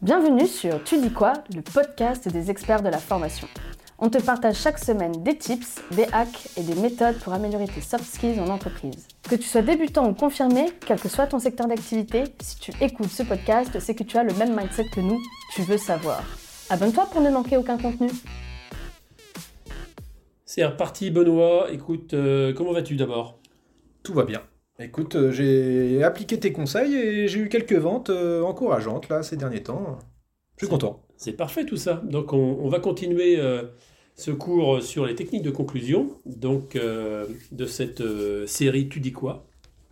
Bienvenue sur Tu dis quoi, le podcast des experts de la formation. On te partage chaque semaine des tips, des hacks et des méthodes pour améliorer tes soft skills en entreprise. Que tu sois débutant ou confirmé, quel que soit ton secteur d'activité, si tu écoutes ce podcast, c'est que tu as le même mindset que nous, tu veux savoir. Abonne-toi pour ne manquer aucun contenu. C'est reparti Benoît, écoute, comment vas-tu d'abord ? Tout va bien. Écoute, j'ai appliqué tes conseils et j'ai eu quelques ventes encourageantes là ces derniers temps. Je suis content. C'est parfait tout ça. Donc on va continuer ce cours sur les techniques de conclusion donc, de cette série Tu dis quoi ?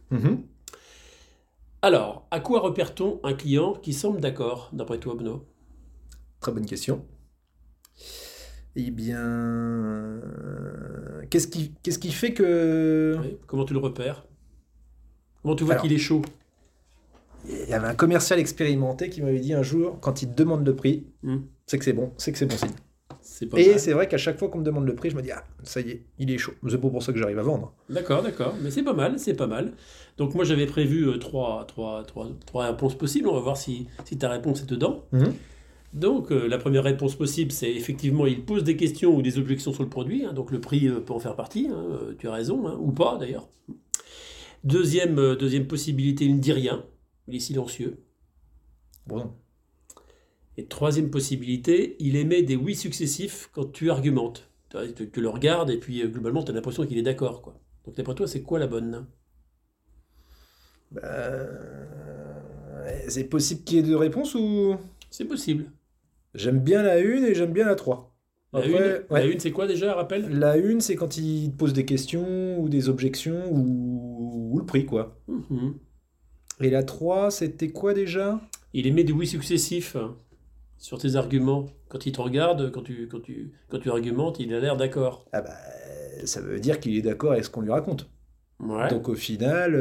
Alors, à quoi repère-t-on un client qui semble d'accord, d'après toi Benoît ? Très bonne question. Eh bien, qu'est-ce qui fait que... Oui, comment tu le repères ? Comment tu vois Alors, qu'il est chaud ? il y avait un commercial expérimenté qui m'avait dit un jour, quand il te demande le prix, c'est que c'est bon signe. C'est pas Et mal. c'est vrai qu'à chaque fois qu'on me demande le prix, je me dis, ah, ça y est, il est chaud. C'est pas pour ça que j'arrive à vendre. D'accord, mais c'est pas mal. Donc moi j'avais prévu trois réponses possibles, on va voir si ta réponse est dedans. Donc la première réponse possible, c'est effectivement il pose des questions ou des objections sur le produit, hein, donc le prix peut en faire partie, tu as raison, hein, ou pas d'ailleurs. Deuxième possibilité, il ne dit rien, il est silencieux. Bon. Et troisième possibilité, il émet des oui successifs quand tu argumentes. Tu le regardes et puis globalement tu as l'impression qu'il est d'accord, quoi. Donc d'après toi, c'est quoi la bonne ? C'est possible qu'il y ait deux réponses ou... C'est possible. J'aime bien la 1 et j'aime bien la 3. La une, c'est quoi déjà, rappelle ? La 1, c'est quand il te pose des questions ou des objections ou le prix, quoi. Et la 3, c'était quoi déjà ? Il émet des oui successifs sur tes arguments. Quand il te regarde, quand tu argumentes, il a l'air d'accord. Ah bah, ça veut dire qu'il est d'accord avec ce qu'on lui raconte. Ouais. Donc au final,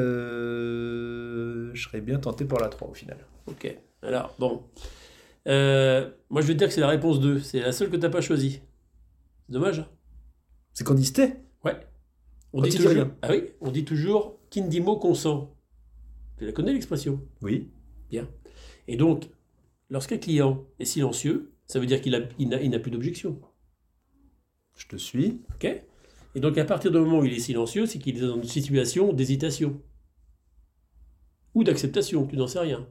je serais bien tenté pour la 3 au final. Ok. Alors, bon. Moi, je vais te dire que c'est la réponse 2. C'est la seule que tu n'as pas choisie. C'est dommage. C'est qu'on dit c'était ? Ouais. On Quand dit il dit toujours... rien. Ah oui, on dit toujours « qui ne dit mot consent ». Tu la connais, l'expression ? Oui. Bien. Et donc, lorsqu'un client est silencieux, ça veut dire qu'il n'a plus d'objection. Je te suis. Ok ? Et donc, à partir du moment où il est silencieux, c'est qu'il est dans une situation d'hésitation. Ou d'acceptation, tu n'en sais rien.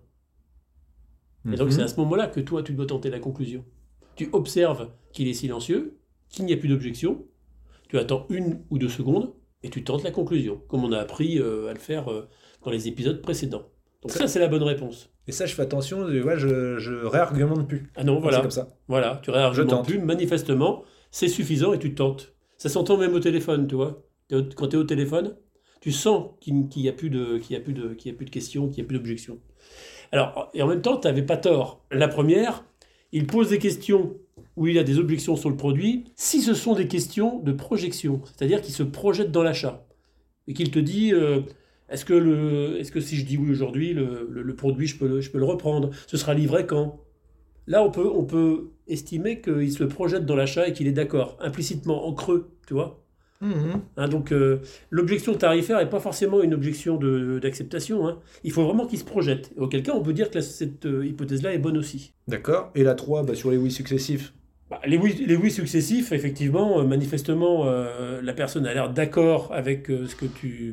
Et donc, c'est à ce moment-là que toi, tu dois tenter la conclusion. Tu observes qu'il est silencieux, qu'il n'y a plus d'objection, tu attends 1 ou 2 secondes, et tu tentes la conclusion, comme on a appris à le faire dans les épisodes précédents. Donc ça, c'est la bonne réponse. Et ça, je fais attention, je réargumente plus. Ah non, voilà. C'est comme ça. Voilà, tu réargumentes plus, manifestement, c'est suffisant et tu tentes. Ça s'entend même au téléphone, tu vois. Quand tu es au téléphone, tu sens qu'il n'y a plus de questions, qu'il n'y a plus d'objections. Alors, et en même temps, tu n'avais pas tort. La première, il pose des questions où il a des objections sur le produit, si ce sont des questions de projection, c'est-à-dire qu'il se projette dans l'achat, et qu'il te dit, est-ce que si je dis oui aujourd'hui, le produit, je peux le reprendre ? Ce sera livré quand ? Là, on peut estimer qu'il se projette dans l'achat et qu'il est d'accord, implicitement, en creux, tu vois ? Donc l'objection tarifaire n'est pas forcément une objection d'acceptation, hein. Il faut vraiment qu'il se projette. Auquel cas on peut dire que cette hypothèse-là est bonne aussi. D'accord. Et la 3, sur les oui successifs ? Les oui successifs, effectivement, manifestement, la personne a l'air d'accord avec ce que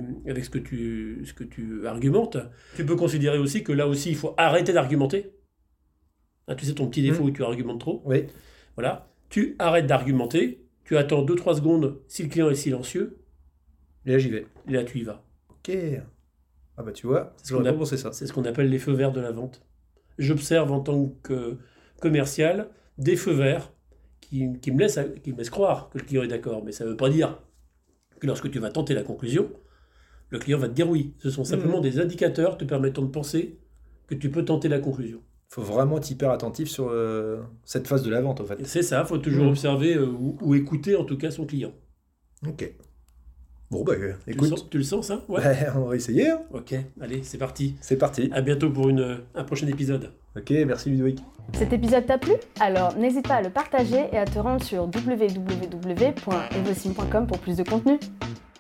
tu argumentes. Tu peux considérer aussi que là aussi il faut arrêter d'argumenter. Hein, tu sais ton petit défaut où tu argumentes trop. Oui. Voilà. Tu arrêtes d'argumenter. Tu attends 2-3 secondes si le client est silencieux. Et là, j'y vais. Et là, tu y vas. Ok. Ah bah tu vois, j'aurais pas pensé ça. C'est ce qu'on appelle les feux verts de la vente. J'observe en tant que commercial des feux verts qui me laissent croire que le client est d'accord. Mais ça ne veut pas dire que lorsque tu vas tenter la conclusion, le client va te dire oui. Ce sont simplement des indicateurs te permettant de penser que tu peux tenter la conclusion. Il faut vraiment être hyper attentif sur cette phase de la vente, en fait. C'est ça, il faut toujours observer ou écouter en tout cas son client. Ok. Bon, bah écoute. Tu le sens, ça ? Ouais. On va essayer. Hein. Ok, allez, c'est parti. C'est parti. À bientôt pour un prochain épisode. Ok, merci Ludovic. Cet épisode t'a plu ? Alors n'hésite pas à le partager et à te rendre sur www.evosim.com pour plus de contenu.